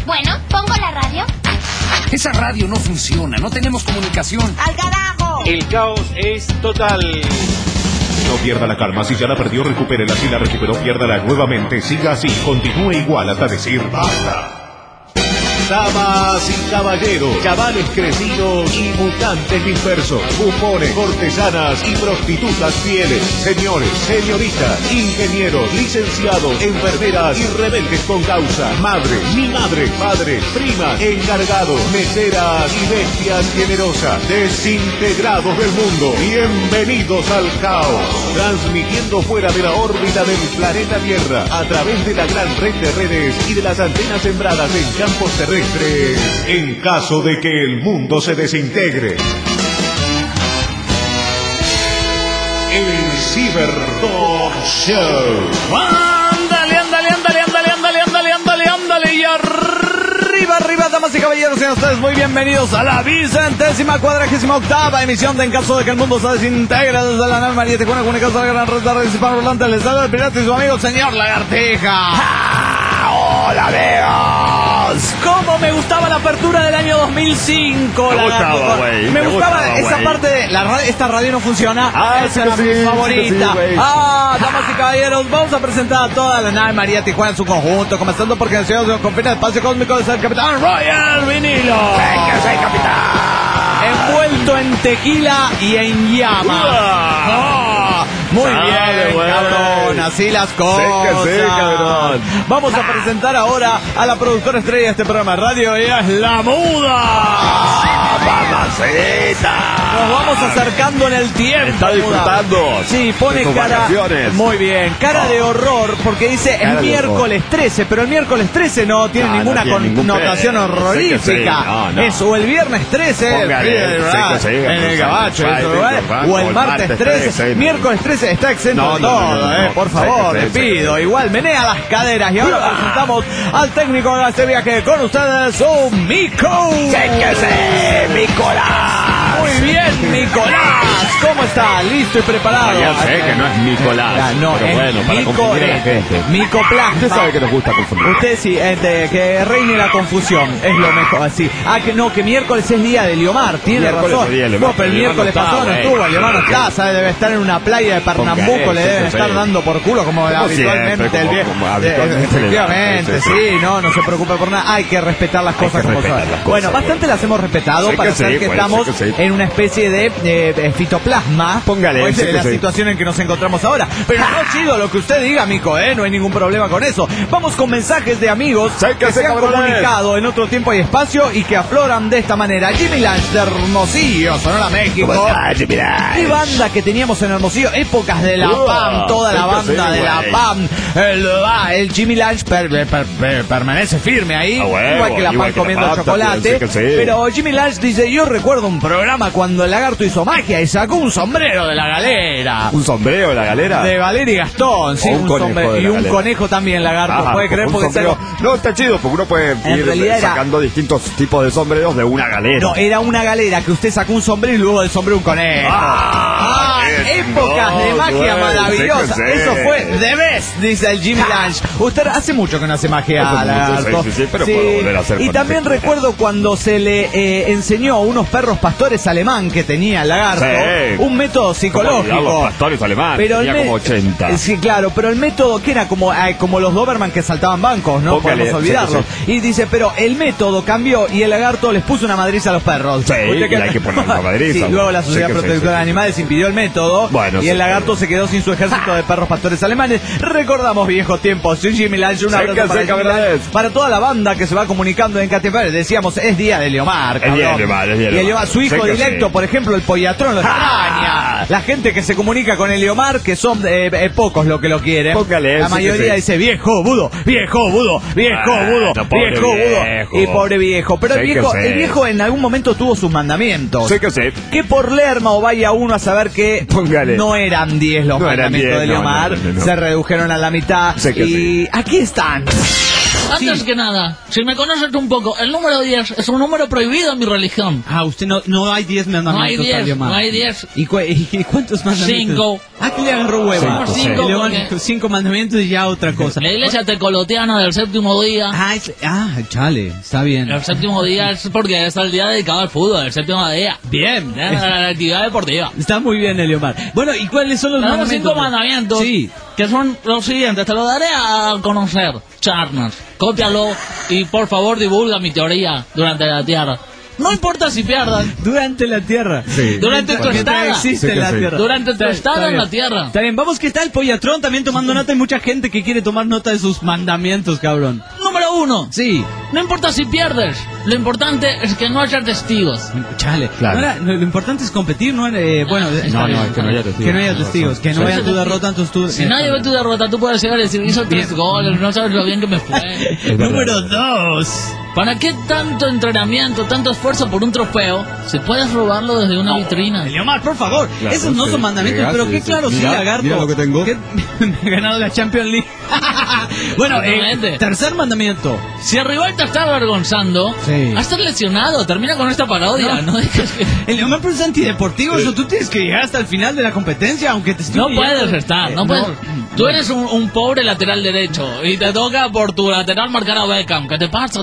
Bueno, pongo la radio. Esa radio no funciona, no tenemos comunicación. ¡Al carajo! El caos es total. No pierda la calma, si ya la perdió, recupérela. Si la recuperó, piérdala nuevamente. Siga así, continúe igual hasta decir basta. Damas y caballeros, chavales crecidos y mutantes dispersos, bufones, cortesanas y prostitutas fieles, señores, señoritas, ingenieros, licenciados, enfermeras y rebeldes con causa, madre, mi madre, padre, primas, encargados, meseras y bestias generosas, desintegrados del mundo, bienvenidos al caos, transmitiendo fuera de la órbita del planeta Tierra, a través de la gran red de redes y de las antenas sembradas en campos terrestres, en caso de que el mundo se desintegre. El Ciberdog Show. Ándale, y arriba, damas y caballeros, sean ustedes muy bienvenidos a la 148ª emisión de En caso de que el mundo se desintegre, desde la nave María Tijuana, comunicados a la gran red de redes hispanohablantes. Les saluda el pirata y su amigo, el señor Lagartija. ¡Hola, amigos! ¿Cómo me gustaba la apertura del año 2005? Me gustaba, güey. Me gustaba esa wey. Parte de esta radio no funciona. Esa era mi favorita. Damas y caballeros, vamos a presentar a toda la nave María Tijuana en su conjunto, comenzando porque en el cielo de confina del espacio cósmico es el Capitán Royal Vinilo. ¡Que soy capitán! Envuelto en tequila y en llama. Muy bien, wey. cabrón, así las cosas. Sí, cabrón. Vamos a presentar ahora a la productora estrella de este programa de radio, ella es La Muda. ¡Mamacita! Nos vamos acercando en el tiempo. Está disfrutando. Sí, pone sus cara. vacaciones. Muy bien, cara de horror, porque dice Cara el de miércoles 13, pero el miércoles 13 no tiene ninguna tiene ningún connotación pedo. horrorífica. Sí que sí. No. Es o el viernes 13, Póngale, en el gabacho, o el martes 13, miércoles 13 está exento de todo, por favor, le pido. Igual menea las caderas y ahora presentamos al técnico de este viaje con ustedes, un Mico. Nicolás. Muy bien, Nicolás. ¿Cómo está? ¿Listo y preparado? Ya sé que no es Nicolás. No, pero es bueno, para confundir a la gente. Micoplasma. Usted sabe que nos gusta confundir. Usted sí, que reine la confusión, es lo mejor, así. Que miércoles es día de Liomar, tiene Miércoles razón. es día de Liomar, No, pero el Liomar miércoles no está, pasado no güey. estuvo, Liomar no está, ¿sabe? Debe estar en una playa de Pernambuco, le deben estar dando por culo como habitualmente siempre, el viejo. como habitualmente Efectivamente, le dan, sí, no se preocupe por nada, hay que respetar las cosas como son. Bueno, bastante las hemos respetado para saber que estamos en una especie de fitoplasma. Póngale, pues, sí de que la sí. situación en que nos encontramos ahora. Pero no, chido, lo que usted diga, Mico, no hay ningún problema con eso. Vamos con mensajes de amigos que se han comunicado en otro tiempo y espacio y que afloran de esta manera. Jimmy Lange de Hermosillo, Sonora, México. ¿Qué banda que teníamos en Hermosillo? Épocas de la PAM, toda la banda de la PAM. El Jimmy Lange permanece firme ahí, igual que la PAM comiendo chocolate. Pero Jimmy Lange dice, yo recuerdo un programa cuando el lagarto hizo magia y sacó un sombrero de la galera. ¿Un sombrero de la galera? De Valeria y Gastón, sí, un conejo y un conejo también, lagarto. Ajá, ¿Puede creer? Porque no, está chido, porque uno puede ir realidad sacando distintos tipos de sombreros de una galera. No, era una galera que usted sacó un sombrero y luego del sombrero un conejo. Épocas de magia maravillosa. Sí. Eso fue The Best, dice el Jimmy Lange. Usted hace mucho que no hace magia, lagarto. Sí, pero puedo volver a hacer. Y también recuerdo cuando se le enseñó a unos perros pastores alemán que tenía el lagarto un método psicológico. Los pastores alemanes, pero tenía como 80. Sí, claro, pero el método que era como los Doberman que saltaban bancos, ¿no? Podemos olvidarlo. Sí. Y dice, pero el método cambió y el lagarto les puso una madriza a los perros. Sí, y hay que poner una madriza. Sí, luego la Sociedad Protectora de Animales impidió el método y el lagarto se quedó sin su ejército de perros pastores alemanes. Recordamos viejos tiempos. Jimmy Lange, un abrazo para Jimmy Lange, para toda la banda que se va comunicando en KTP. Decíamos, es día de Liomar, cabrón. Es día de Liomar, es día de Y el Liomar. su hijo directo, por ejemplo, el Pollatrón, lo extraña. La gente que se comunica con el Liomar, que son pocos los que lo quieren. Póngale, la mayoría dice, viejo budo, viejo budo, viejo budo, viejo budo. Y pobre viejo. Pero el viejo en algún momento tuvo sus mandamientos. Sí que sí. Que por Lerma o vaya uno a saber que no eran 10 los mandamientos de Liomar. Se redujeron a la mitad. Y aquí están. Antes que nada, si me conoces un poco, el número 10 es un número prohibido en mi religión. Usted no hay 10 mandamientos. No hay 10. ¿Y cuántos mandamientos? 5. Que le agarró huevo. 5 mandamientos y ya otra cosa. La iglesia tecoloteana del séptimo día. Chale, está bien. El séptimo día es porque es el día dedicado al fútbol, el séptimo día. Bien. La actividad deportiva. Está muy bien, Eliomar. Bueno, ¿y cuáles son los mandamientos? 5 mandamientos. Sí. Que son los siguientes, te lo daré a conocer, Charnas. Cópialo y por favor divulga mi teoría durante la Tierra. No importa si pierdan. Durante la Tierra. Sí. Durante tu estada. Existe la Tierra. Durante tu estada en la Tierra. Está bien, vamos, ¿qué está el Pollatrón también tomando nota? Hay mucha gente que quiere tomar nota de sus mandamientos, cabrón. Número 1. Sí. No importa si pierdes. Lo importante es que no haya testigos. Chale. Claro. Lo importante es competir, ¿no? Bueno, es que no haya testigos. Que no haya testigos. Que no vaya tu derrota, entonces tú... Si nadie ve tu derrota, tú puedes llegar y decir, hizo 3 goles, no sabes lo bien que me fue. Número 2. ¿Para qué tanto entrenamiento, tanto esfuerzo por un trofeo si puedes robarlo desde una vitrina? Eliomar, por favor, claro, esos no son mandamientos, pero qué claro, sí, lagarto. Mira lo que tengo. Me he ganado la Champions League. Bueno, tercer mandamiento. Si el rival te está avergonzando, estás lesionado, termina con esta parodia. No digas que... Eliomar, pero es antideportivo, eso tú tienes que llegar hasta el final de la competencia, aunque te estés... No puedes estar, no puedes... Tú eres un pobre lateral derecho y te toca por tu lateral marcar a Beckham. ¿Qué te pasa?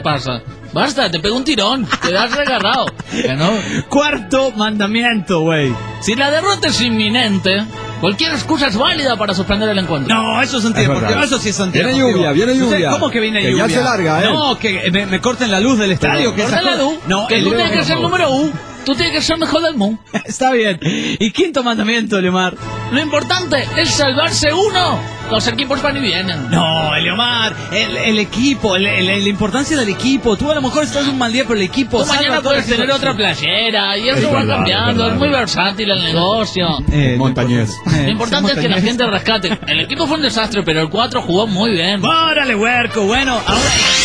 Basta, te pego un tirón, te das regarrado. ¿Que no? Cuarto mandamiento, güey. Si la derrota es inminente, cualquier excusa es válida para suspender el encuentro. No, eso es antideportivo, eso sí es antideportivo. Viene lluvia. ¿Cómo que viene lluvia? Que ya se larga, No, que me corten la luz del estadio. Que corten la luz. No, que tú tienes que ser el número 1. Tú tienes que ser mejor del mundo. Está bien. Y quinto mandamiento, Eliomar. Lo importante es salvarse uno. Los equipos van y vienen. No, Eliomar, el equipo, la importancia del equipo. Tú a lo mejor estás un mal día, pero el equipo... Tú mañana puedes tener otra playera y eso va cambiando. Es muy versátil el negocio. Montañés. Lo importante es que la gente rescate. El equipo fue un desastre, pero el 4 jugó muy bien. ¡Órale, huerco! Bueno, ahora...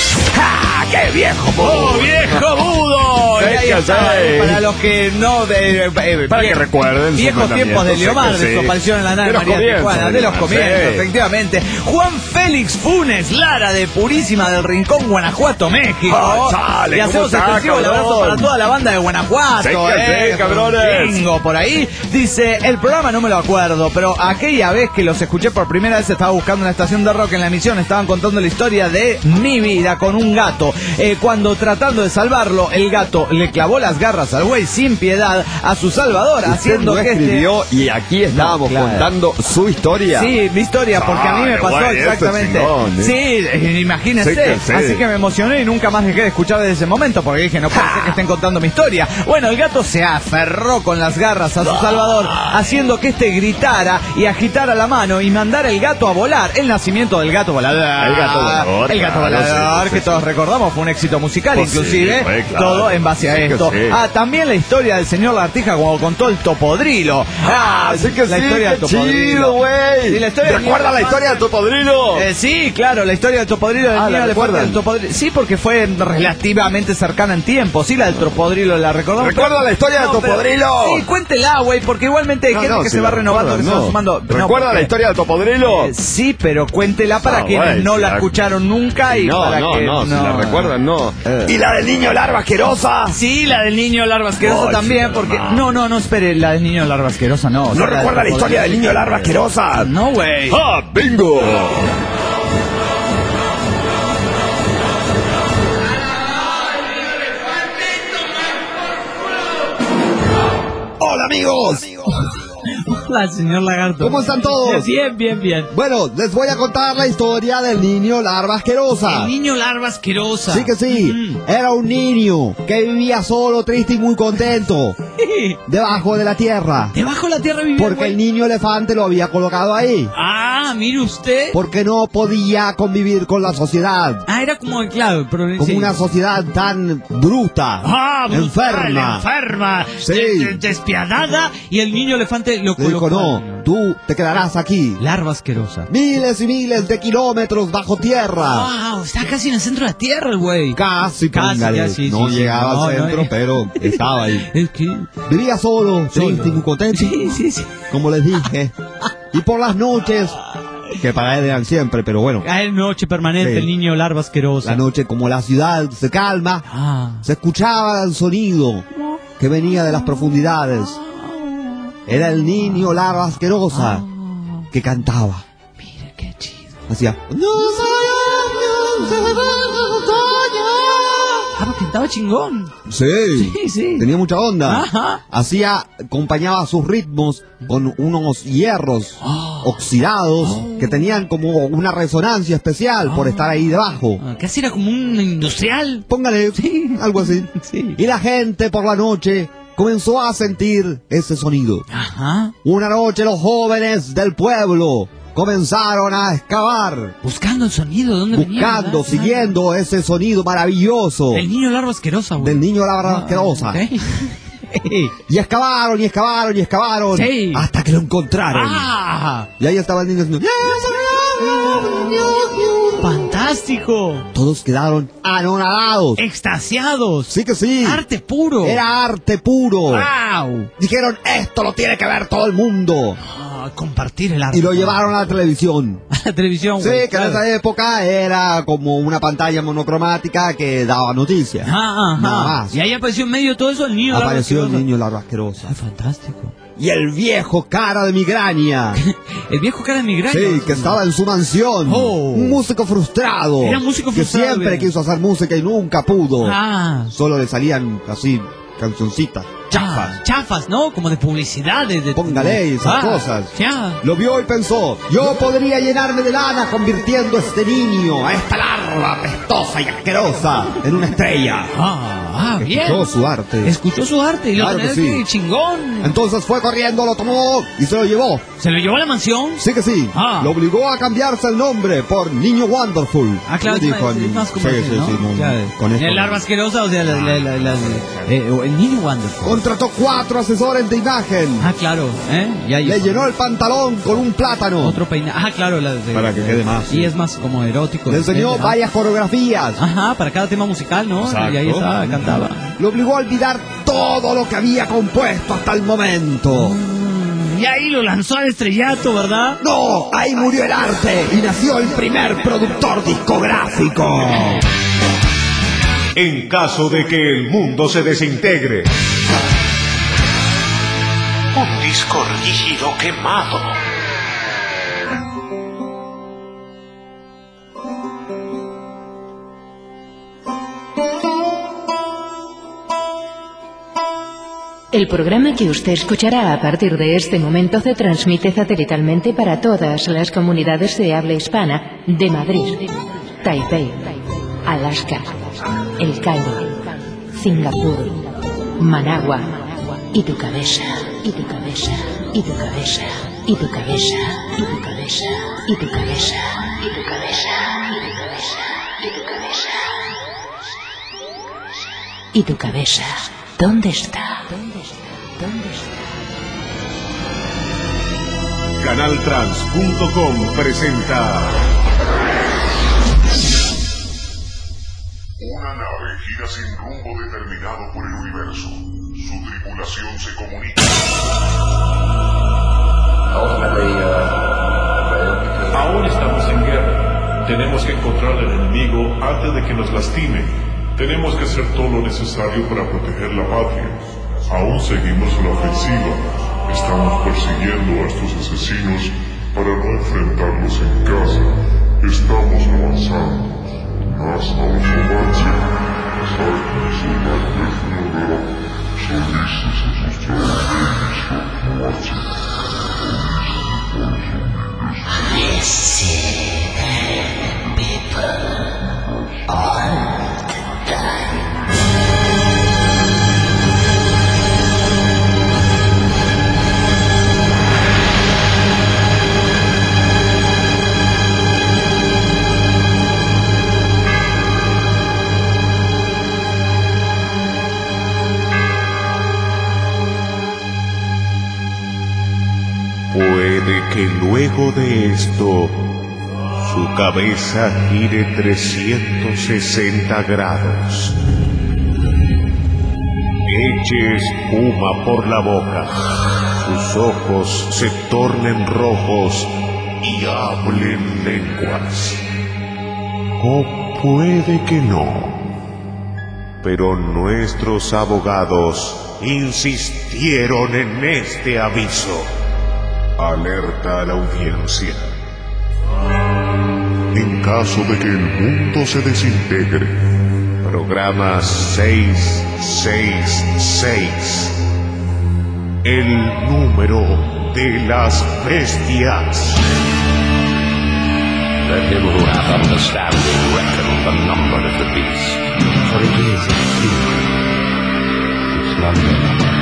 ¡Ja! ¡Qué viejo budo! ¡Oh, viejo budo! Para los que no... para que recuerden viejos tiempos de Eliomar, de su aparición en la nave María Tijuana, de los comienzos, efectivamente. Juan Félix Funes Lara, de Purísima del Rincón, Guanajuato, México. Chale, y hacemos extensivo el abrazo para toda la banda de Guanajuato. Cabrones. Bingo, por ahí. Dice, el programa no me lo acuerdo, pero aquella vez que los escuché por primera vez estaba buscando una estación de rock en la emisión, estaban contando la historia de mi vida con un gato. Cuando tratando de salvarlo, el gato le clavó las garras al güey sin piedad a su salvador, haciendo que escribió y aquí estábamos contando su historia. Sí, mi historia, porque a mí me pasó exactamente. Chingón, sí, imagínense. Así que me emocioné y nunca más dejé de escuchar desde ese momento, porque dije, no puede ser que estén contando mi historia. Bueno, el gato se aferró con las garras a su salvador, haciendo que este gritara y agitara la mano y mandara el gato a volar. El nacimiento del gato volador. El gato volador, que todos recordamos, fue un éxito musical, inclusive, todo en base a esto. También la historia del señor Lartija cuando contó el topodrilo. Así que la historia del topodrilo, güey. ¿Recuerda la historia del topodrilo? Sí, claro, la historia del topodrilo del niño elefante del topodrilo. Sí, porque fue relativamente cercana en tiempo. Sí, la del topodrilo la recordamos. ¿Recuerda la historia del topodrilo? Sí, cuéntela, güey, porque igualmente hay gente que se va renovando, que se va sumando. ¿Recuerda la historia del topodrilo? Sí, pero cuéntela para quienes no la escucharon nunca y para que no, si la recuerdan, no. ¿Y la del niño larva asquerosa? Sí, la del niño larva asquerosa también, porque... No, espere, la del niño larva asquerosa no. ¿No recuerda la historia del niño larva asquerosa? No, güey. ¡Ah, bingo! ¡Hola, amigos! Hola, señor Lagarto. ¿Cómo están todos? Bien. Bueno, les voy a contar la historia del niño larva asquerosa. El niño larva asquerosa. Sí que sí. Era un niño que vivía solo, triste y muy contento. Debajo de la tierra. ¿Debajo de la tierra vivía? Porque el niño elefante lo había colocado ahí. Mire usted. Porque no podía convivir con la sociedad. Era como, claro, pero... Como una sociedad tan bruta. Enferma. Sí. Despiadada. Y el niño elefante lo colocó. Dijo, no, tú te quedarás aquí. Larva asquerosa. Miles y miles de kilómetros bajo tierra. Wow, está casi en el centro de la tierra el güey. Casi, no llegaba al centro, pero estaba ahí. Es que... Vivía solo, triste y muy contento. Sí. Como les dije. Y por las noches que para él eran siempre, pero bueno. Ah, es noche permanente, Sí. el niño larva asquerosa. La noche, como la ciudad se calma, se escuchaba el sonido que venía de las profundidades. Era el niño larva asquerosa que cantaba. Mira qué chido. Hacía... Cantaba chingón. Sí, Sí. tenía mucha onda. Ajá. Acompañaba sus ritmos con unos hierros oxidados que tenían como una resonancia especial por estar ahí debajo. Casi era como un industrial. Póngale, algo así. Sí. Y la gente por la noche comenzó a sentir ese sonido. Ajá. Una noche los jóvenes del pueblo comenzaron a excavar, Buscando el sonido, ¿dónde venía? buscando, ¿Verdad? siguiendo ese sonido maravilloso El niño larva asquerosa, güey. del niño larva asquerosa. Ok. Y excavaron, y excavaron, y excavaron, Sí. hasta que lo encontraron. Y ahí estaba el niño diciendo, ¡Fantástico! todos quedaron anonadados. ¡Extasiados! Sí que sí. ¡Arte puro! Era arte puro. ¡Wow! Dijeron, esto lo tiene que ver todo el mundo. Compartir el arte. Y lo llevaron a la televisión. a la televisión, Sí, güey. que en claro. esa época era como una pantalla monocromática que daba noticias. Ajá. Nada más. Y ahí apareció en medio de todo eso el niño larva Apareció el asquerosa. niño larva asquerosa. Ah, fantástico. Y el viejo cara de migraña. El viejo cara de migraña. Sí, que estaba en su mansión. Oh. Un músico frustrado. Era músico frustrado, Que siempre bien. quiso hacer música y nunca pudo. Ah. Solo le salían así cancioncitas. Chafas. Chafas, ¿no? Como de publicidades. De... Póngale esas cosas. Ya. Lo vio y pensó, yo podría llenarme de lana convirtiendo a este niño, a esta larva apestosa y asquerosa, en una estrella. Bien. Escuchó su arte. Escuchó su arte y lo Claro que tenés sí. chingón. Entonces fue corriendo, lo tomó y se lo llevó. ¿Se lo llevó a la mansión? Sí que sí. Lo obligó a cambiarse el nombre por Niño Wonderful. Ah, claro, Le dijo, es más comercial, sí, ¿no? sí, no, Ya, con esto. el larva asquerosa, o sea, el niño Wonderful. Contrató 4 asesores de imagen. Ah, claro, Ya Le llenó el pantalón con un plátano. otro peinado. Ah, claro, Para que quede más, Y sí. es más como erótico. Le enseñó etcétera. varias coreografías. Ajá, para cada tema musical, ¿no? Exacto. Y ahí estaba, cantaba. Lo obligó a olvidar todo lo que había compuesto hasta el momento. Y ahí lo lanzó al estrellato, ¿verdad? No, ahí murió el arte y nació el primer productor discográfico. En caso de que el mundo se desintegre. Un disco rígido quemado. El programa que usted escuchará a partir de este momento se transmite satelitalmente para todas las comunidades de habla hispana de Madrid, Taipei, Alaska, El Cairo, Singapur, Managua, y tu cabeza, y tu cabeza, y tu cabeza, y tu cabeza, y tu cabeza, y tu cabeza, y tu cabeza, y tu cabeza, y tu cabeza, y tu cabeza. ¿Dónde está? ¿Dónde está? ¿Dónde está? Canaltrans.com presenta Una nave gira sin rumbo determinado por el universo. Su tripulación se comunica. Aún estamos en guerra. Tenemos que encontrar al enemigo antes de que nos lastime. Tenemos que hacer todo lo necesario para proteger la patria. Aún seguimos la ofensiva. Estamos persiguiendo a estos asesinos para no enfrentarlos en casa. Estamos avanzando. Hasta los avances. Puede que luego de esto su cabeza gire 360 grados. Eche espuma por la boca, sus ojos se tornen rojos y hablen lenguas. O puede que no. Pero nuestros abogados insistieron en este aviso. Alerta a la audiencia. En caso de que el mundo se desintegre, programa 666. El número de las bestias. Let him who hath understanding reckon the number of the beast, for it is a secret. Its number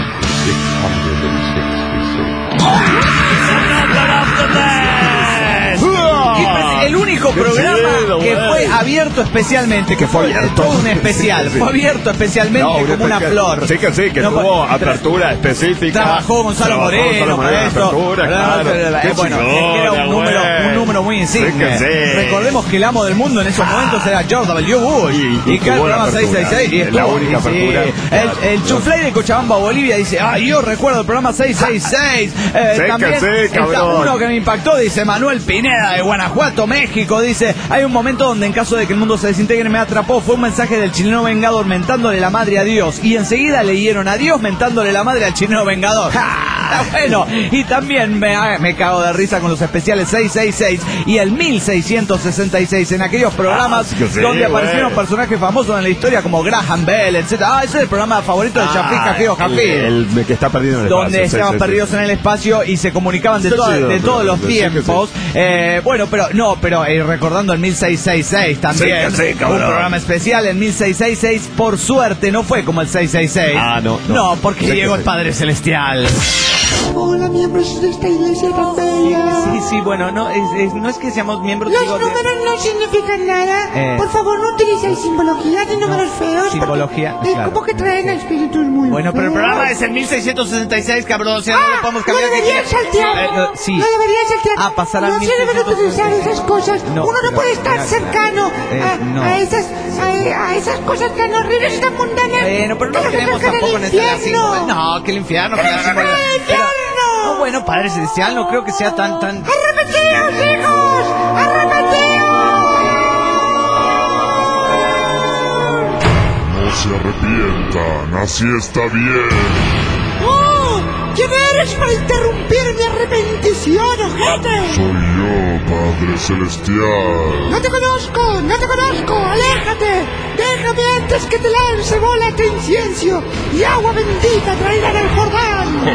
666. Y es el único programa que fue abierto especialmente, que fue todo un especial, fue abierto especialmente como una flor. Sí, que tuvo apertura específica. Trabajó Gonzalo Moreno para esto. Bueno, era un número muy insigne. Recordemos que el amo del mundo en esos momentos era George W. Bush. Y que el programa 666 y la única apertura. El Chuflay de Cochabamba, Bolivia, dice: ay, yo recuerdo el programa 666. También está uno que me impactó, dice Manuel Pineda de Guanajuato, México. Dice: hay un momento donde en caso de que el mundo se desintegre me atrapó. Fue un mensaje del chileno vengador mentándole la madre a Dios. Y enseguida leyeron a Dios mentándole la madre al chileno vengador. ¡Ja! Bueno, y también me cago de risa con los especiales 666 y el 1666 en aquellos programas donde aparecieron personajes famosos en la historia como Graham Bell, etc. Ese es el programa favorito de Shafik Cafeo Jafik. El que está perdido en el espacio. Donde estaban perdidos en el espacio y se comunicaban de todos los tiempos. Bueno, pero recordando el 1666 también. Un programa especial, el 1666, por suerte no fue como el 666. No, porque llegó el Padre Celestial. Hola, miembros de esta iglesia tan bella. Sí, bueno, no es que seamos miembros. Los números no significan nada. Por favor, no utilicen simbología de números feos. Simbología, claro. Como que traen a espíritus muy bueno, pero el feos. programa es el 1666, cabrón. O sea, no le podemos cambiar. Lo deberían saltear. Sí. Lo deberían saltear. Pasar al 1666. No se deben utilizar esas cosas. Uno no puede estar cercano a esas cosas tan horribles, tan mundanas. Pero no queremos tampoco estar así. No, que el infierno. No, bueno, Padre Celestial, no creo que sea tan... ¡Arrepentíos, hijos! ¡Arrepentíos! No se arrepientan, así está bien. ¡Oh! ¿Quién eres para interrumpir mi arrepentición, ojete? Soy yo, Padre Celestial. No te conozco, aléjate. Déjame antes que te lance bola de incienso y agua bendita traída del Jordán.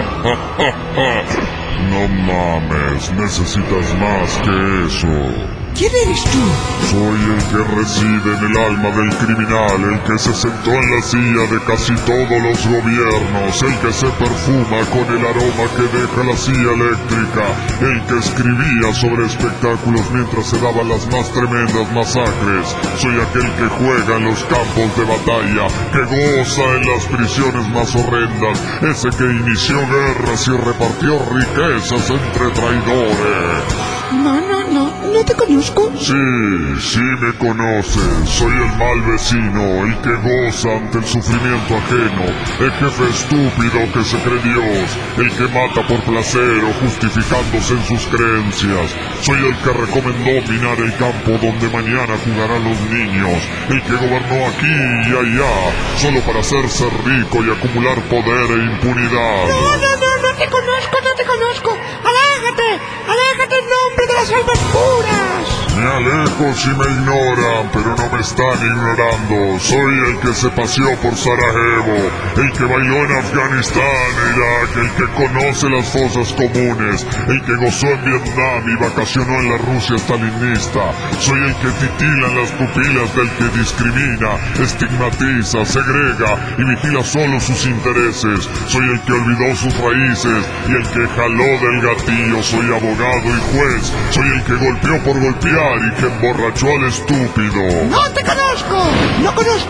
No mames, necesitas más que eso. ¿Quién eres tú? Soy el que reside en el alma del criminal, el que se sentó en la silla de casi todos los gobiernos, el que se perfuma con el aroma que deja la silla eléctrica, el que escribía sobre espectáculos mientras se daban las más tremendas masacres. Soy aquel que juega en los campos de batalla, que goza en las prisiones más horrendas, ese que inició guerras y repartió riquezas entre traidores. ¿No te conozco? Sí me conoces. Soy el mal vecino, el que goza ante el sufrimiento ajeno, el jefe estúpido que se cree Dios, el que mata por placer o justificándose en sus creencias. Soy el que recomendó minar el campo donde mañana jugarán los niños, el que gobernó aquí y allá, solo para hacerse rico y acumular poder e impunidad. No te conozco. Aléjate en nombre de las almas puras. Me alejo si me ignoran, pero no me están ignorando. Soy el que se paseó por Sarajevo, el que bailó en Afganistán, Irak, el que conoce las fosas comunes, el que gozó en Vietnam y vacacionó en la Rusia stalinista. Soy el que titila en las pupilas del que discrimina, estigmatiza, segrega y vigila solo sus intereses. Soy el que olvidó sus raíces y el que jaló del gatillo. Soy abogado y juez, soy el que golpeó por golpear y que emborrachó al estúpido. ¡No te conozco! ¡No conozco a nadie!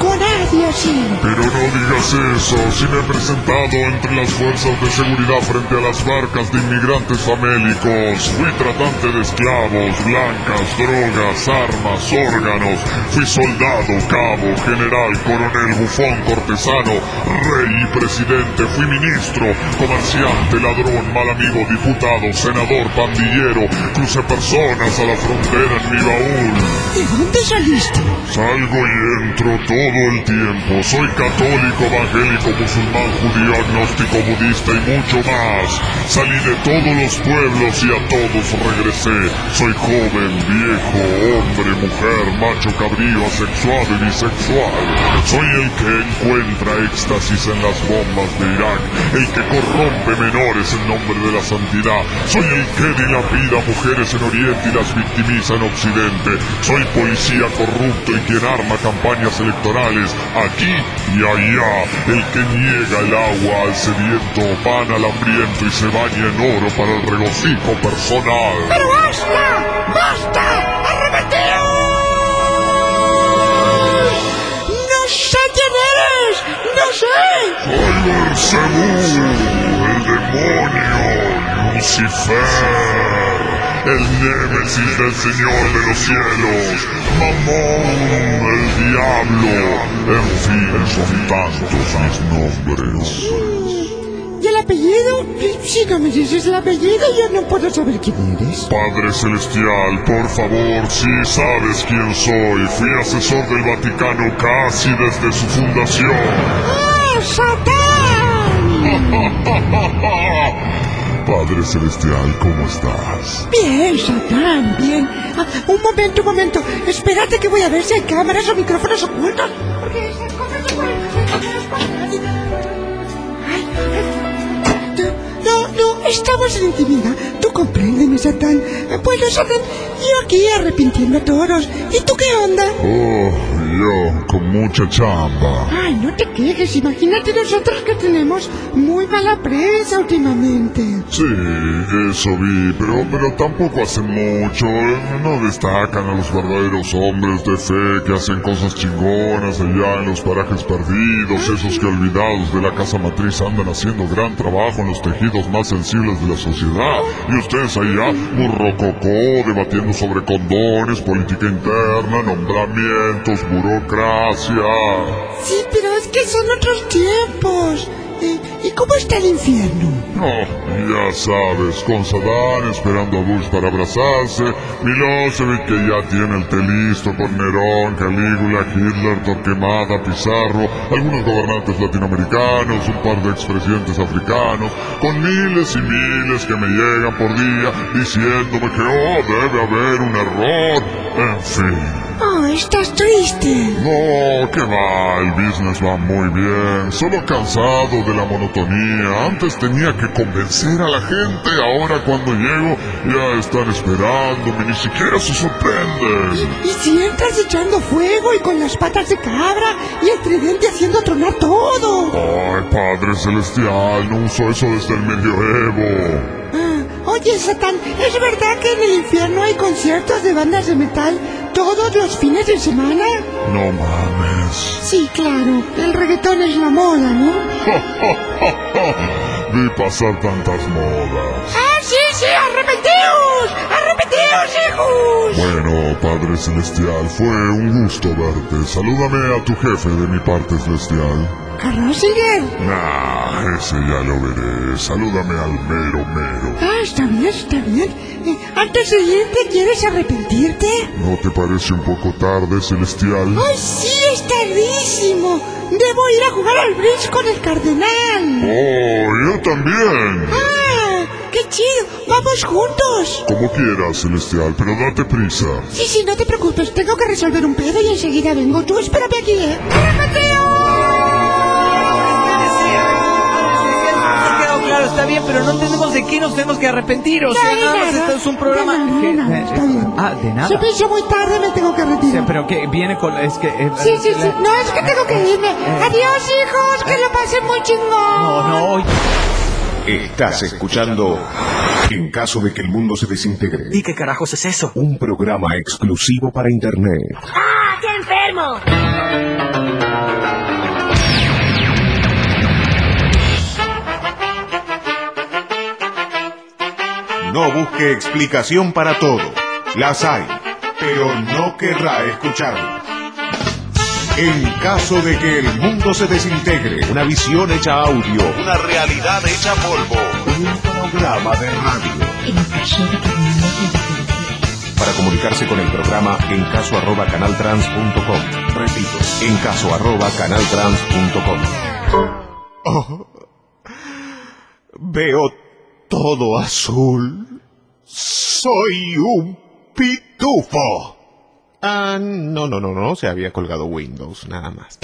Diosín. Pero no digas eso, si me he presentado entre las fuerzas de seguridad frente a las barcas de inmigrantes famélicos. Fui tratante de esclavos, blancas, drogas, armas, órganos. Fui soldado, cabo, general, coronel, bufón, cortesano, rey y presidente. Fui ministro, comerciante, ladrón, mal amigo, diputado, senador, pandillero. Crucé personas a la frontera en mi baúl. ¿De dónde saliste? Salgo y entro todo el tiempo. Soy católico, evangélico, musulmán, judío, agnóstico, budista y mucho más. Salí de todos los pueblos y a todos regresé. Soy joven, viejo, hombre, mujer, macho, cabrío, asexuado y bisexual. Soy el que encuentra éxtasis en las bombas de Irak, el que corrompe menores en nombre de la santidad. Soy el que dilapida mujeres en Oriente y las victimiza en Occidente. Soy policía corrupto y quien arma campañas electorales aquí y allá. El que niega el agua al sediento, pan al hambriento y se baña en oro para el regocijo personal. ¡Pero basta! ¡Basta! ¡Arrepentíos! ¡No sé quién eres! ¡No sé! Soy Belcebú, el demonio, Lucifer, el némesis del Señor de los cielos, Mamón, el diablo, en fin, son tantos mis nombres. ¿Y el apellido? Si no me dices el apellido, yo no puedo saber quién eres. Padre Celestial, por favor, sí sabes quién soy. Fui asesor del Vaticano casi desde su fundación. ¡Ah, Satán! Padre Celestial, ¿cómo estás? Bien, Satán, bien. Un momento. Espérate que voy a ver si hay cámaras o micrófonos ocultos. Porque esas cosas no pueden hacer. No, estamos en intimidad. Tú compréndeme, Satán. Bueno, Satán, yo aquí arrepintiendo a todos. ¿Y tú qué onda? Oh, yo con mucha chamba. Ay, no te quejes. Imagínate nosotros que tenemos muy mala prensa últimamente. Sí, eso vi, pero tampoco hacen mucho. No destacan a los verdaderos hombres de fe que hacen cosas chingonas allá en los parajes perdidos, esos que olvidados de la casa matriz andan haciendo gran trabajo en los tejidos más sensibles de la sociedad. Y ustedes allá, muy rococó, debatiendo sobre condones, política interna, nombramientos, burocracia. Sí, pero es que son otros tiempos. ¿Y cómo está el infierno? Ya sabes, con Saddam esperando a Bush para abrazarse, Milosevic que ya tiene el té listo con Nerón, Calígula, Hitler, Torquemada, Pizarro, algunos gobernantes latinoamericanos, un par de expresidentes africanos, con miles y miles que me llegan por día diciéndome que debe haber un error, en fin. Estás triste. No, que va, el business va muy bien, solo cansado de la monotonía. Antes tenía que convencer a la gente, ahora cuando llego ya están esperándome, ni siquiera se sorprenden. ¿Y si entras echando fuego y con las patas de cabra y el tridente haciendo tronar todo? Ay, Padre Celestial, no uso eso desde el medioevo. Oye, Satán, ¿es verdad que en el infierno hay conciertos de bandas de metal todos los fines de semana? No mames. Sí, claro, el reggaetón es la moda, ¿no? Vi pasar tantas modas. Sí, arrepentíos, hijos. Bueno, Padre Celestial, fue un gusto verte. Salúdame a tu jefe de mi parte celestial. ¿A Rosiger? Ese ya lo veré. Salúdame al mero. Está bien. Antes de irte, ¿quieres arrepentirte? ¿No te parece un poco tarde, Celestial? ¡Ay, sí, es tardísimo! Debo ir a jugar al bridge con el cardenal. ¡Oh, yo también! ¡Qué chido! ¡Vamos juntos! Como quieras, Celestial, pero date prisa. Sí, no te preocupes. Tengo que resolver un pedo y enseguida vengo. Tú espérame aquí, ¿eh? Claro, está bien, pero no entendemos de qué nos tenemos que arrepentir. O sea, nada más esto es un programa. De nada, está bien. De nada. Se me hizo muy tarde, me tengo que retirar. Sí, pero que viene con. Es que. Sí. No, es que tengo que irme. Adiós, hijos, que lo pasen muy chingón. No. Estás escuchando En caso de que el mundo se desintegre. ¿Y qué carajos es eso? Un programa exclusivo para internet. ¡Ah, qué enfermo! busque explicación para todo. Las hay, pero no querrá escucharlas. En caso de que el mundo se desintegre, una visión hecha audio, una realidad hecha polvo, un programa de radio. En caso de que el mundo se desintegre. Para comunicarse con el programa, encaso@canaltrans.com. Repito, encaso@canaltrans.com. Oh, veo todo azul. Soy un pitufo. No, se había colgado Windows, nada más.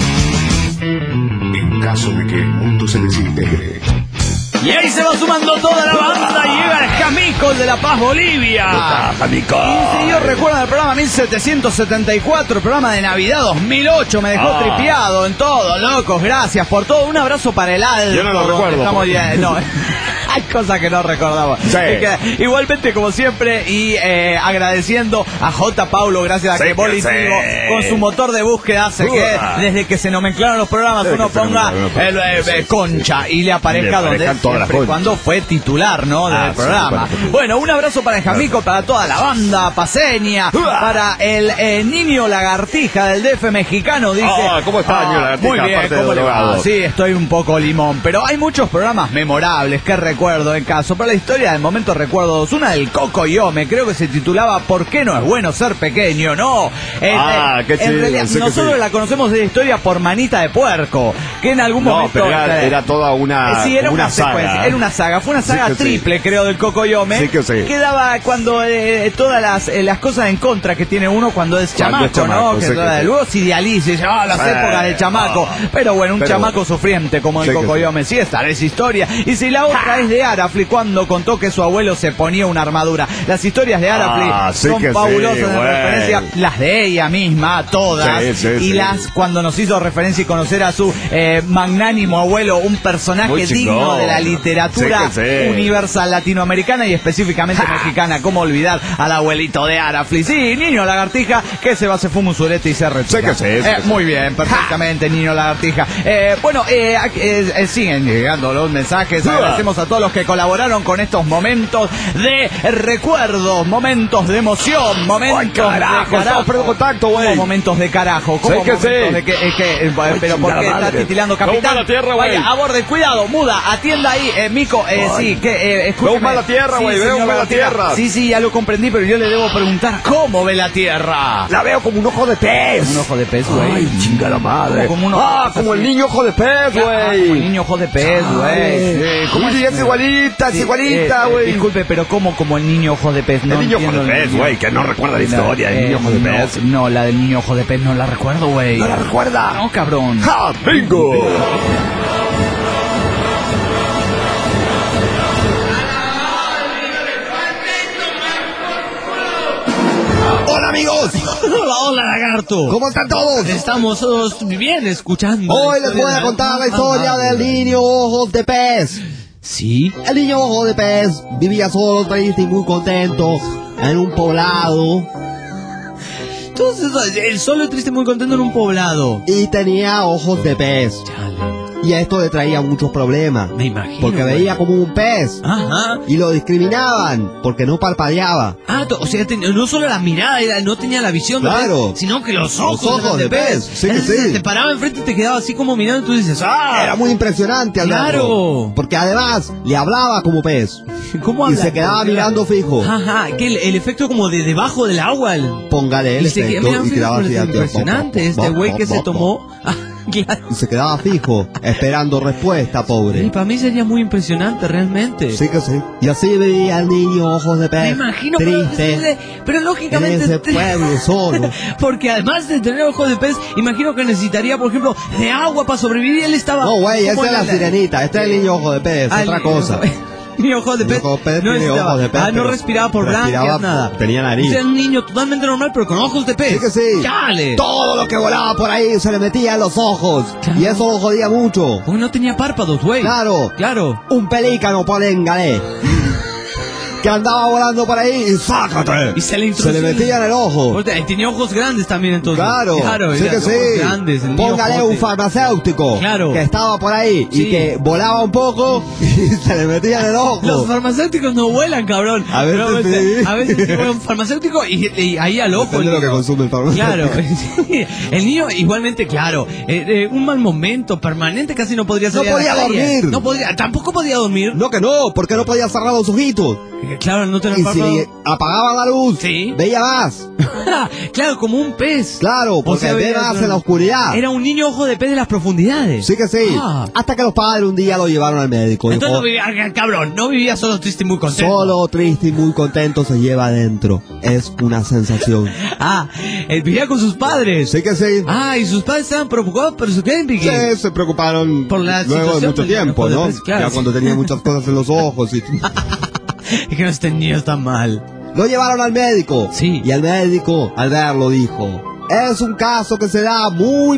En caso de que el mundo se desintegre. Y ahí se va sumando toda la banda. Llega el Jamicol de La Paz, Bolivia. Jamicol. Y si yo recuerdo el programa 1774, el programa de Navidad 2008, me dejó tripeado en todo, locos. Gracias por todo. Un abrazo para el Alto. Yo no lo recuerdo. Estamos bien, no. Hay cosas que no recordamos. Sí. Igualmente, como siempre, y agradeciendo a J. Paulo, gracias a que Boli Silvo, con su motor de búsqueda, hace que desde que se nomenclaron los programas uno ponga Concha y le aparezca donde siempre y cuando fue titular, ¿no? Del programa. Bueno, un abrazo para el Jamico, para toda la banda paseña, para el niño lagartija del DF mexicano, dice. ¿Cómo está, niño lagartija? Muy bien, ¿cómo le va? Sí, estoy un poco limón, pero hay muchos programas memorables que recuerdo en caso. Para la historia del momento recuerdo dos. Una del Coco Yome, creo que se titulaba ¿Por qué no es bueno ser pequeño? No. Qué chido. En realidad, nosotros la conocemos de la historia por Manita de Puerco, que en algún momento pero era toda una sí, era una saga. Secuencia, era una saga, fue una saga triple, creo, del Coco Yome. Sí que sí. Que daba cuando todas las cosas en contra que tiene uno cuando es chamaco, ¿no? Que luego se idealiza y dice, las épocas de chamaco. Pero bueno, un chamaco sufriente como el Coco Yome. Sí, esta es historia. Y si la otra es de Arafli, cuando contó que su abuelo se ponía una armadura. Las historias de Arafli son fabulosas en referencia, las de ella misma, todas. Y las cuando nos hizo referencia y conocer a su magnánimo abuelo, un personaje digno de la literatura universal latinoamericana y específicamente mexicana. ¿Cómo olvidar al abuelito de Arafli? Sí, niño lagartija, que se fuma un surete y se retira. Muy bien, perfectamente, niño lagartija. Siguen llegando los mensajes. Agradecemos a todos los que colaboraron con estos momentos de recuerdos, momentos de emoción, momentos de carajo. Contacto, güey. Momentos de carajo. ¿Cómo momentos de pero ¿por qué estás titilando, capitán? La tierra, vaya, a borde, cuidado, muda, atienda ahí, Mico, sí, que escúcheme. Veo mala tierra, güey, veo mala tierra. Sí, ya lo comprendí, pero yo le debo preguntar, ¿cómo ve la tierra? La veo como un ojo de pez. Un ojo de pez, güey. Ay, chingada madre. Como el niño ojo de pez, güey. Como el niño ojo de pez, güey. ¿Cómo es igualita, güey? Disculpe, pero ¿cómo como el niño ojo de pez? No, el niño ojo de pez, güey, que no recuerda la historia del niño ojo de pez. No, la del niño ojo de pez no la recuerdo, güey. ¿No la recuerda? No, cabrón. ¡Ja, bingo! ¡Hola, amigos! Hola, lagarto. ¿Cómo están todos? Estamos todos bien escuchando. Hoy les voy a contar la historia del niño ojos de pez. ¿Sí? El niño ojo de pez vivía solo, triste y muy contento en un poblado. Entonces, el solo y triste muy contento en un poblado. Y tenía ojos de pez. Chale. Y esto le traía muchos problemas. Me imagino. Porque veía como un pez. Ajá. Y lo discriminaban porque no parpadeaba. O sea, no solo la mirada, no tenía la visión de pez, sino que los ojos de pez. Sí que sí. Te paraba enfrente y te quedaba así como mirando y tú dices, Era muy impresionante al verlo. Claro. Porque además le hablaba como pez. ¿Cómo y se quedaba mirando fijo. Ajá, que el efecto como de debajo del agua. Póngale el efecto y quedaba así. Impresionante este güey que se tomó. Claro. Y se quedaba fijo, esperando respuesta, pobre. Y para mí sería muy impresionante, realmente. Sí que sí. Y así vivía el niño ojos de pez. Me imagino, triste, pero lógicamente en ese pueblo solo. Porque además de tener ojos de pez, imagino que necesitaría, por ejemplo, de agua para sobrevivir. Él estaba... No, güey, esta es la sirenita. Este es el niño ojo de pez, otra cosa. Ni ojos de pez. No respiraba por branquias, nada. Tenía nariz. O sea, un niño totalmente normal, pero con ojos de pez. Sí que sí. ¡Chale! Todo lo que volaba por ahí se le metía en los ojos. Claro. Y eso lo jodía mucho. Porque no tenía párpados, güey. Claro. Claro. Un pelícano, poléngale. que andaba volando por ahí y ¡sácate! Y se le metía en el ojo. Tenía ojos grandes también entonces. Claro, sí que sí. Grandes, póngale un farmacéutico que estaba por ahí y que volaba un poco y se le metía en el ojo. Los farmacéuticos no vuelan, cabrón. A veces sí vuela un farmacéutico y ahí al ojo. Depende de lo que consume el farmacéutico. Claro. El niño igualmente, claro. Un mal momento permanente, casi no podría salir. No podía dormir. No podía, tampoco podía dormir. No, que no, porque no podía cerrar los ojitos. Claro, no te lo Y si apagaban la luz, veía más. Claro, como un pez. Claro, porque ve más en la oscuridad. Era un niño ojo de pez de las profundidades. Sí que sí. Hasta que los padres un día lo llevaron al médico. Entonces no vivía, cabrón, no vivía solo triste y muy contento. Solo triste y muy contento se lleva adentro. Es una sensación. Él vivía con sus padres. Sí que sí. Y sus padres estaban preocupados por su camping. Sí, se preocuparon por la luego de mucho tiempo, ¿no? Claro, ya cuando tenía muchas cosas en los ojos y... Es que no este niño está mal. Lo llevaron al médico. Sí. Y el médico, al verlo, dijo: es un caso que se da muy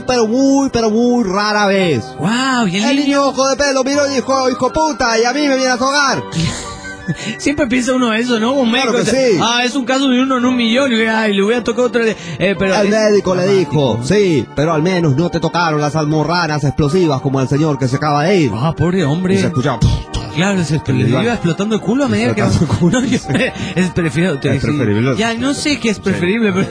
rara vez. Wow, y el niño ojo de pez lo miró y dijo: hijo puta, y a mí me viene a tocar. Siempre piensa uno eso, ¿no? Un médico claro que sí. Es un caso de 1 en 1.000.000 y le voy a tocar otra vez. Pero el médico le dijo: sí, pero al menos no te tocaron las almorranas explosivas como el señor que se acaba de ir. Pobre hombre. Y se escuchaba... Claro, le iba explotando el culo a medida que... No, es preferible. Ya, no sé qué es preferible, pero...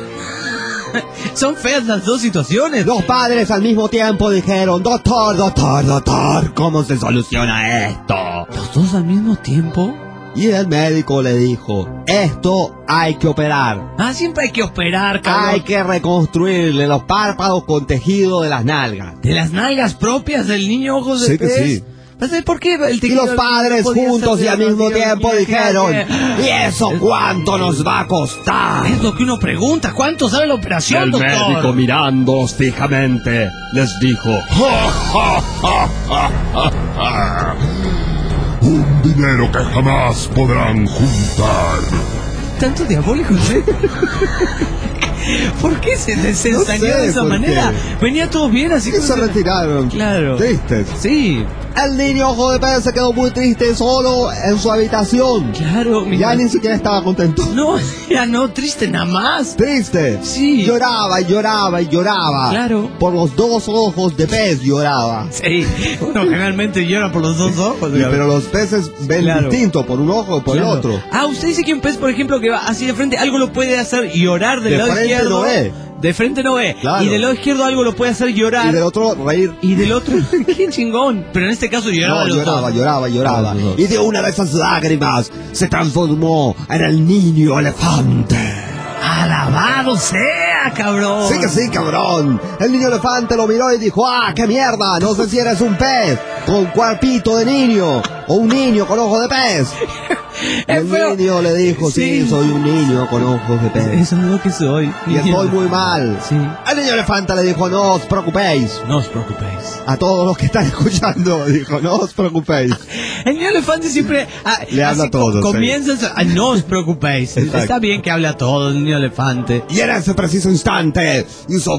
Son feas las dos situaciones. Los padres al mismo tiempo dijeron: doctor, ¿cómo se soluciona esto? ¿Los dos al mismo tiempo? Y el médico le dijo: esto hay que operar. Siempre hay que operar, cabrón. Hay que reconstruirle los párpados con tejido de las nalgas. ¿De las nalgas propias del niño ojos de pez? Sí. ¿Por qué el y los padres juntos y al mismo tiempo dijeron: ¿y eso cuánto nos va a costar? Es lo que uno pregunta: ¿cuánto sale la operación, doctor? El médico, mirándolos fijamente, les dijo: un dinero que jamás podrán juntar. Tanto diabólico, ¿sí? ¿Por qué se ensañó de esa manera? Venía todo bien, así que se retiraron. Claro. Tristes. Sí. El niño ojo de pez se quedó muy triste solo en su habitación. Claro. Ya ni siquiera estaba contento. No, ya no, triste nada más. Triste. Sí. Lloraba y lloraba y lloraba. Claro. Por los dos ojos de pez lloraba. Sí. Uno generalmente llora por los dos ojos. Pero los peces ven distinto, por un ojo o por el otro. Usted dice que un pez, por ejemplo, que va así de frente, algo lo puede hacer llorar del lado izquierdo. No ve. De frente no ve. Claro. Y del lado izquierdo algo lo puede hacer llorar. Y del otro reír. Y del otro, qué chingón. Pero en este caso lloraba. No, lloraba. Y de una de esas lágrimas se transformó en el niño elefante. ¡Alabado sea, cabrón! Sí que sí, cabrón. El niño elefante lo miró y dijo: qué mierda, no sé si eres un pez con cuerpito de niño o un niño con ojo de pez. El niño le dijo: sí, soy un niño con ojos de pez. Eso es lo que soy. Y estoy muy mal. Sí. El niño elefante le dijo: no os preocupéis. No os preocupéis. A todos los que están escuchando, dijo: no os preocupéis. El niño elefante siempre le habla a todos. Comienza a no os preocupéis. Está bien que hable a todos, el niño elefante. Y en ese preciso instante hizo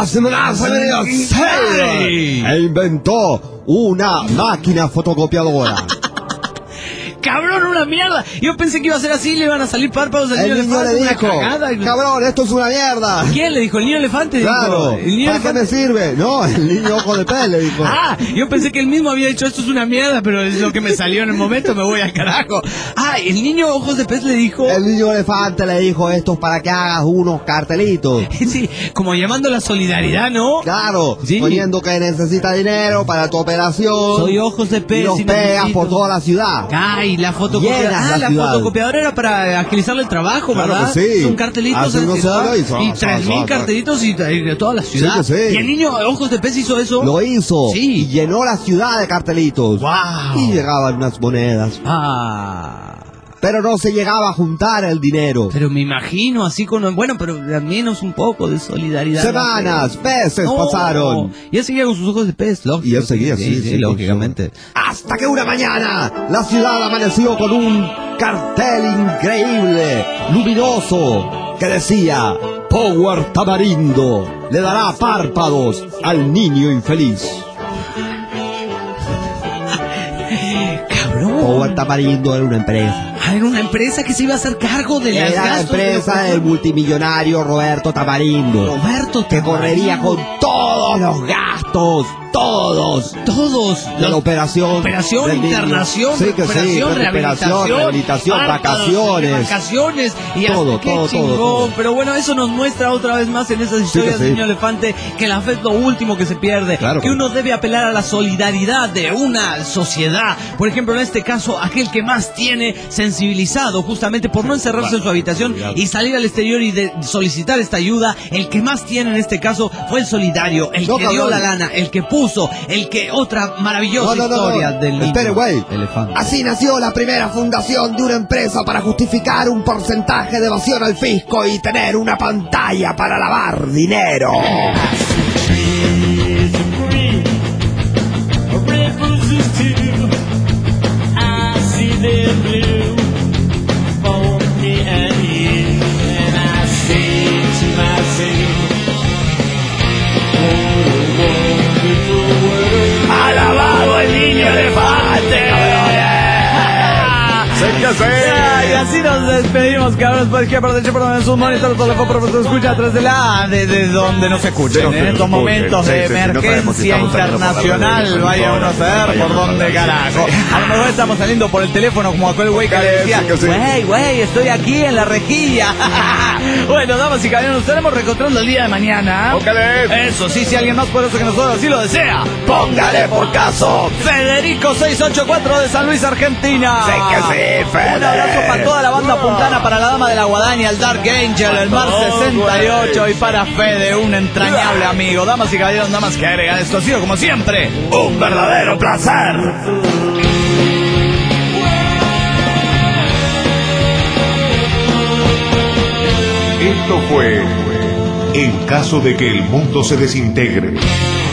e inventó una máquina fotocopiadora. ¡Cabrón, una mierda! Yo pensé que iba a ser así, le iban a salir párpados al niño elefante. El niño le dijo: cabrón, esto es una mierda. ¿Quién le dijo? ¿El niño elefante? Claro. ¿Para qué me sirve? No, el niño ojo de pez le dijo. Yo pensé que él mismo había dicho: esto es una mierda, pero es lo que me salió en el momento, me voy al carajo. El niño ojos de pez le dijo... El niño elefante le dijo: esto es para que hagas unos cartelitos. Sí, como llamando la solidaridad, ¿no? Claro, sí. Poniendo que necesita dinero para tu operación. Soy ojos de pez. Y los pegas por toda la ciudad. Y la fotocopiadora. La fotocopiadora era para agilizarle el trabajo, ¿verdad? Claro que sí. Son cartelitos en ciudad, y 3.000 cartelitos y de toda la ciudad. Sí que sí. Y el niño ojos de pez hizo eso. Lo hizo. Sí. Y llenó la ciudad de cartelitos. ¡Wow! Y llegaban unas monedas. Pero no se llegaba a juntar el dinero. Pero me imagino así con... Bueno, pero al menos un poco de solidaridad. Semanas, meses pasaron. Y él seguía con sus ojos de pez, lógico. Y él seguía, sí, lógicamente. Hasta que una mañana la ciudad amaneció con un cartel increíble, luminoso, que decía: Power Tamarindo le dará párpados al niño infeliz. Cabrón. Power Tamarindo era una empresa. Era una empresa que se iba a hacer cargo de las gastos. La empresa del multimillonario Roberto Tamarindo. Que correría con todos los gastos. Todos de la operación internación, sí, que sí, rehabilitación, vacaciones y todo. Pero bueno, eso nos muestra otra vez más en esas historias de Niño Elefante que la fe es lo último que se pierde, que uno debe apelar a la solidaridad de una sociedad. Por ejemplo, en este caso, aquel que más tiene, sensibilizado justamente por no encerrarse en su habitación y salir al exterior y solicitar esta ayuda, el que más tiene en este caso fue el solidario, el que dio la lana, el que puso, el que otra maravillosa historia del niño elefante. Así nació la primera fundación de una empresa para justificar un porcentaje de evasión al fisco y tener una pantalla para lavar dinero. ¡Alabado el niño elefante! Y así nos despedimos, cabros. Pues que aprovechen por donde sus monitores, teléfono, se escucha a través de donde no se escuchen. En estos momentos de emergencia internacional, vaya uno a saber por dónde carajo. A lo mejor estamos saliendo por el teléfono como aquel güey que le decía, güey, estoy aquí en la rejilla. Bueno, damas y caballeros, nos estaremos reencontrando el día de mañana. Eso sí, si alguien más poderoso que nosotros así lo desea, póngale por caso. Federico 684 de San Luis, Argentina. Un abrazo para toda la banda puntana, para la Dama de la Guadaña, el Dark Angel, el Mar 68 y para Fede, un entrañable amigo. Damas y caballeros, nada más que agregar, esto ha sido como siempre un verdadero placer. Esto fue En caso de que el mundo se desintegre.